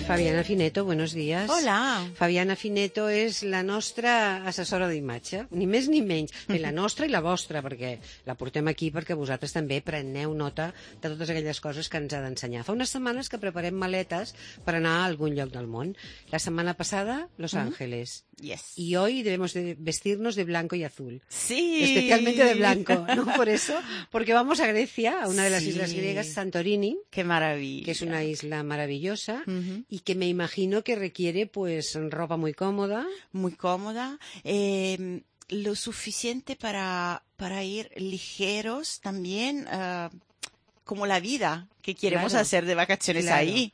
Fabiana Fineto, buenos días. Hola. Fabiana Fineto és la nostra assessora d'imatge, ni més ni menys, la nostra i la vostra, perquè la portem aquí perquè vosaltres també preneu nota de totes aquelles coses que ens ha d'ensenyar. Fa unes setmanes que preparem maletes per anar a algun lloc del món. La setmana passada, Los Ángeles. Yes. Y hoy debemos de vestirnos de blanco y azul. Sí. Especialmente de blanco, ¿no? Por eso, porque vamos a Grecia, a una de las Sí. islas griegas, Santorini. Qué maravilla. Que es una isla maravillosa y que me imagino que requiere pues ropa muy cómoda. Muy cómoda. Lo suficiente para ir ligeros también, como la vida que queremos hacer de vacaciones ahí.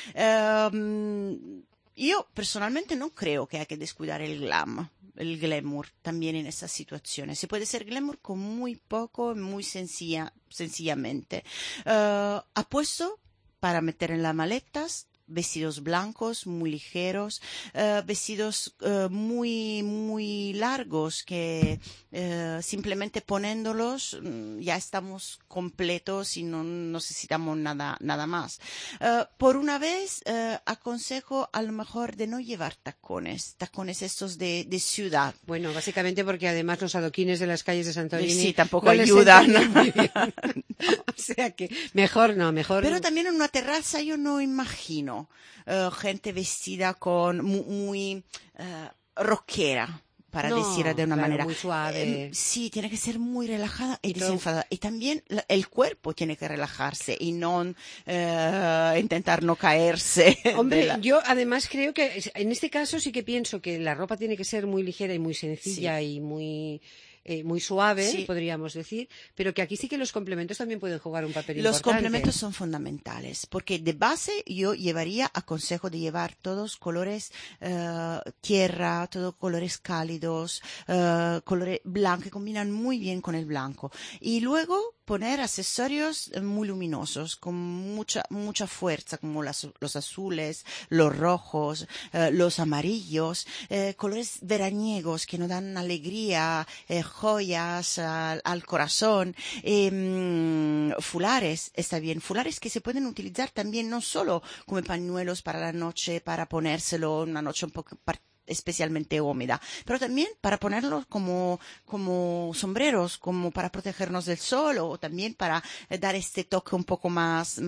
Yo personalmente no creo que hay que descuidar el glamour también en esas situaciones. Se puede ser glamour con muy poco, muy sencillamente. Apuesto para meter en las maletas vestidos blancos, muy ligeros, vestidos muy, muy largos que simplemente poniéndolos ya estamos completos y no necesitamos nada más. Por una vez aconsejo a lo mejor de no llevar tacones estos de ciudad. Bueno, básicamente porque además los adoquines de las calles de Santorini sí, tampoco no ayudan. O sea que mejor no. Pero también en una terraza yo no imagino gente vestida con muy rockera, para decirlo de una manera muy suave. Sí, tiene que ser muy relajada y desenfadada. Y también el cuerpo tiene que relajarse y no intentar no caerse. Hombre, yo además creo que en este caso sí que pienso que la ropa tiene que ser muy ligera y muy sencilla y muy suave, podríamos decir, pero que aquí sí que los complementos también pueden jugar un papel importante. Los complementos son fundamentales, porque de base yo aconsejo de llevar todos colores tierra, todos colores cálidos, colores blancos, que combinan muy bien con el blanco. Y luego poner accesorios muy luminosos, con mucha fuerza, como los azules, los rojos, los amarillos, colores veraniegos que nos dan alegría, joyas al corazón, fulares, está bien, fulares que se pueden utilizar también no solo como pañuelos para la noche, para ponérselo en una noche un poco especialmente húmeda, pero también para ponerlos como sombreros, como para protegernos del sol o también para dar este toque un poco más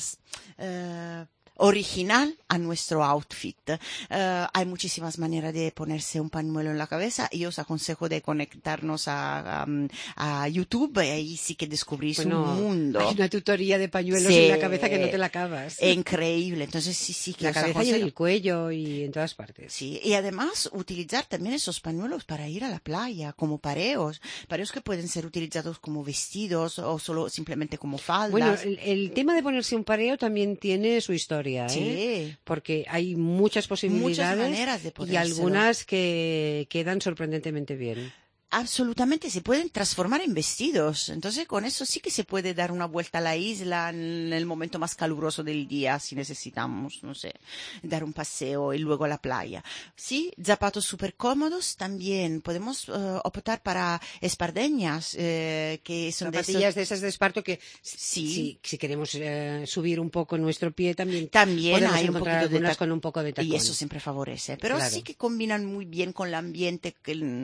original a nuestro outfit. Hay muchísimas maneras de ponerse un pañuelo en la cabeza y os aconsejo de conectarnos a YouTube y ahí sí que descubrís un mundo. Hay una tutoría de pañuelos en la cabeza que no te la acabas. Increíble. Entonces sí que la cabeza y en el cuello y en todas partes. Sí, y además utilizar también esos pañuelos para ir a la playa como pareos que pueden ser utilizados como vestidos o solo simplemente como faldas. Bueno, el tema de ponerse un pareo también tiene su historia. Sí. Porque hay muchas posibilidades, muchas maneras de y algunas que quedan sorprendentemente bien. Absolutamente, se pueden transformar en vestidos. Entonces, con eso sí que se puede dar una vuelta a la isla en el momento más caluroso del día, si necesitamos, no sé, dar un paseo y luego a la playa. Sí, zapatos súper cómodos también. Podemos optar para espardeñas, que son zapatillas de esas de esparto que si queremos subir un poco nuestro pie también hay un poquito de con un poco de tacón. Y eso siempre favorece. Pero sí que combinan muy bien con el ambiente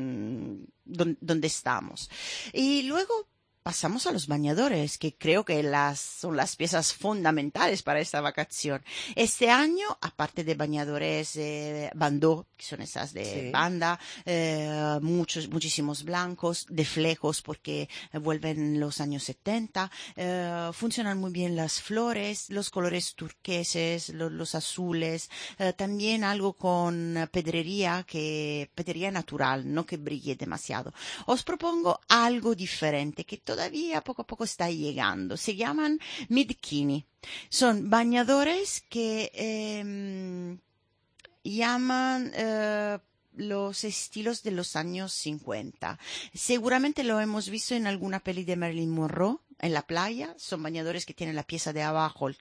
donde estamos. Y luego pasamos a los bañadores, que creo que son las piezas fundamentales para esta vacación. Este año, aparte de bañadores bandeau, que son esas de banda, muchísimos blancos, de flecos, porque vuelven los años 70, funcionan muy bien las flores, los colores turqueses, los azules, también algo con pedrería natural, no que brille demasiado. Os propongo algo diferente, que todavía poco a poco está llegando. Se llaman midkini. Son bañadores que llaman los estilos de los años 50. Seguramente lo hemos visto en alguna peli de Marilyn Monroe en la playa. Son bañadores que tienen la pieza de abajo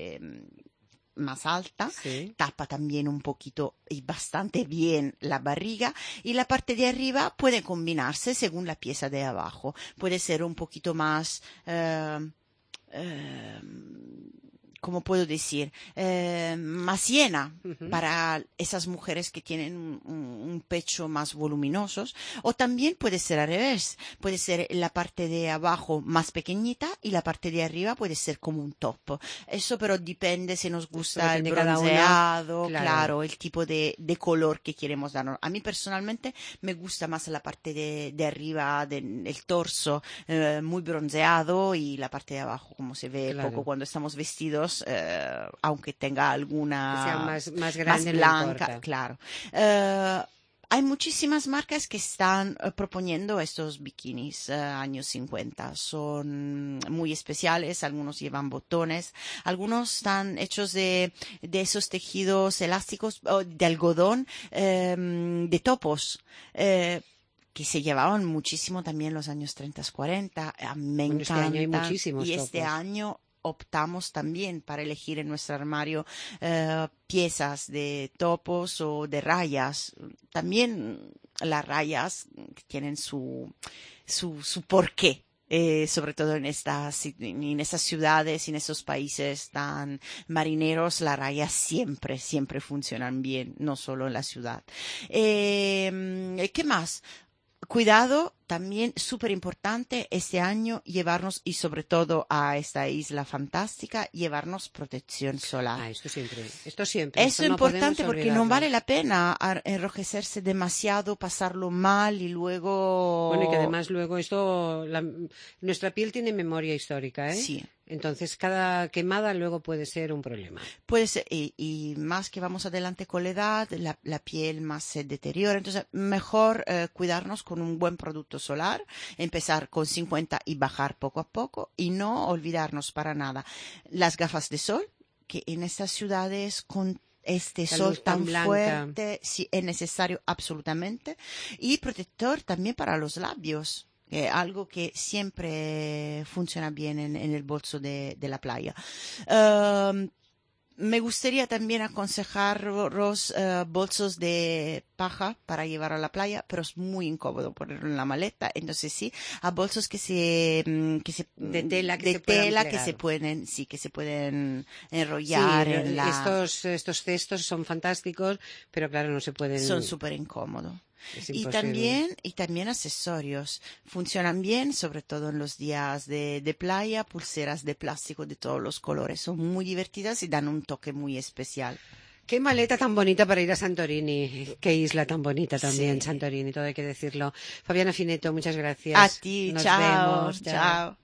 más alta, tapa también un poquito y bastante bien la barriga, y la parte de arriba puede combinarse según la pieza de abajo. Puede ser un poquito más ¿cómo puedo decir? Más llena para esas mujeres que tienen un pecho más voluminosos. O también puede ser al revés. Puede ser la parte de abajo más pequeñita y la parte de arriba puede ser como un top. Eso pero depende si nos gusta el bronceado, claro, el tipo de color que queremos dar. A mí personalmente me gusta más la parte de arriba del torso, muy bronceado, y la parte de abajo como se ve poco cuando estamos vestidos, aunque tenga alguna que sea más grande, más blanca, claro. Hay muchísimas marcas que están proponiendo estos bikinis años 50. Son muy especiales, algunos llevan botones, algunos están hechos de esos tejidos elásticos de algodón, de topos. Que se llevaban muchísimo también en los años 30, 40. Me encantan. Este año hay muchísimos y topos. Este año optamos también para elegir en nuestro armario piezas de topos o de rayas. También las rayas tienen su porqué. Sobre todo en estas ciudades y en estos países tan marineros, las rayas siempre funcionan bien, no solo en la ciudad. ¿Qué más? Cuidado, también súper importante este año llevarnos, y sobre todo a esta isla fantástica, llevarnos protección solar. Esto siempre. Eso es importante porque no vale la pena enrojecerse demasiado, pasarlo mal y luego... Bueno, y que además luego nuestra piel tiene memoria histórica, ¿eh? Sí. Entonces, cada quemada luego puede ser un problema. Pues, y más que vamos adelante con la edad, la piel más se deteriora. Entonces, mejor cuidarnos con un buen producto solar, empezar con 50 y bajar poco a poco, y no olvidarnos para nada las gafas de sol, que en estas ciudades con este sol tan fuerte, sí, es necesario absolutamente, y protector también para los labios. Algo que siempre funciona bien en el bolso de la playa. Me gustaría también aconsejaros bolsos de paja para llevar a la playa, pero es muy incómodo ponerlo en la maleta. Entonces sí, a bolsos de tela que se pueden enrollar en la... Estos cestos son fantásticos, pero claro, no se pueden... Son súper incómodos. Y también accesorios. Funcionan bien, sobre todo en los días de playa, pulseras de plástico de todos los colores. Son muy divertidas y dan un toque muy especial. Qué maleta tan bonita para ir a Santorini. Qué isla tan bonita también, sí. Santorini, todo hay que decirlo. Fabiana Fineto, muchas gracias. A ti, Nos chao. vemos. Chao.